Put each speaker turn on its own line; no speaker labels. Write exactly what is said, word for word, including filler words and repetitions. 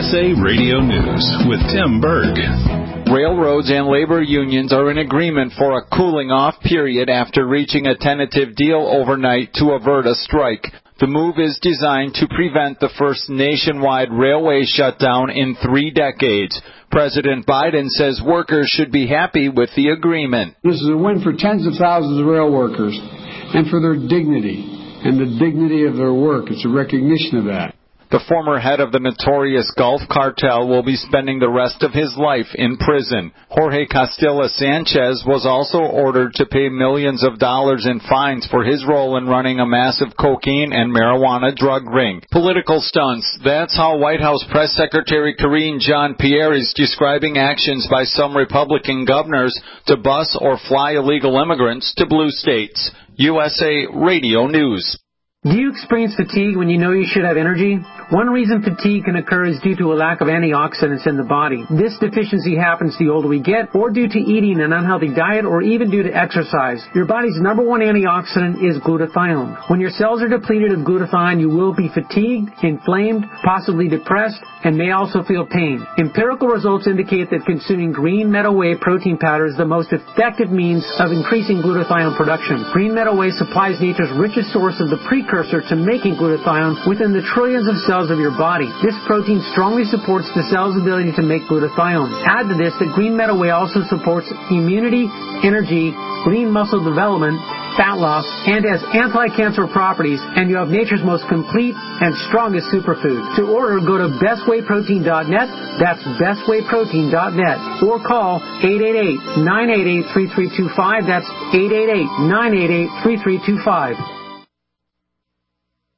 S A Radio News with Tim Berg.
Railroads and labor unions are in agreement for a cooling-off period after reaching a tentative deal overnight to avert a strike. The move is designed to prevent the first nationwide railway shutdown in three decades. President Biden says workers should be happy with the agreement.
This is a win for tens of thousands of rail workers and for their dignity and the dignity of their work. It's a recognition of that.
The former head of the notorious Gulf Cartel will be spending the rest of his life in prison. Jorge Castilla Sanchez was also ordered to pay millions of dollars in fines for his role in running a massive cocaine and marijuana drug ring. Political stunts. That's how White House Press Secretary Karine Jean-Pierre is describing actions by some Republican governors to bus or fly illegal immigrants to blue states. U S A Radio News.
Do you experience fatigue when you know you should have energy? One reason fatigue can occur is due to a lack of antioxidants in the body. This deficiency happens the older we get, or due to eating an unhealthy diet, or even due to exercise. Your body's number one antioxidant is glutathione. When your cells are depleted of glutathione, you will be fatigued, inflamed, possibly depressed, and may also feel pain. Empirical results indicate that consuming green meadow whey protein powder is the most effective means of increasing glutathione production. Green meadow whey supplies nature's richest source of the precursor to making glutathione within the trillions of cells of your body. This protein strongly supports the cell's ability to make glutathione. Add to this that green meadow whey also supports immunity, energy, lean muscle development, fat loss, and has anti-cancer properties, and you have nature's most complete and strongest superfood. To order, go to best whey protein dot net, that's best whey protein dot net, or call eight eight eight, nine eight eight, three three two five, that's eight eight eight, nine eight eight, three three two five.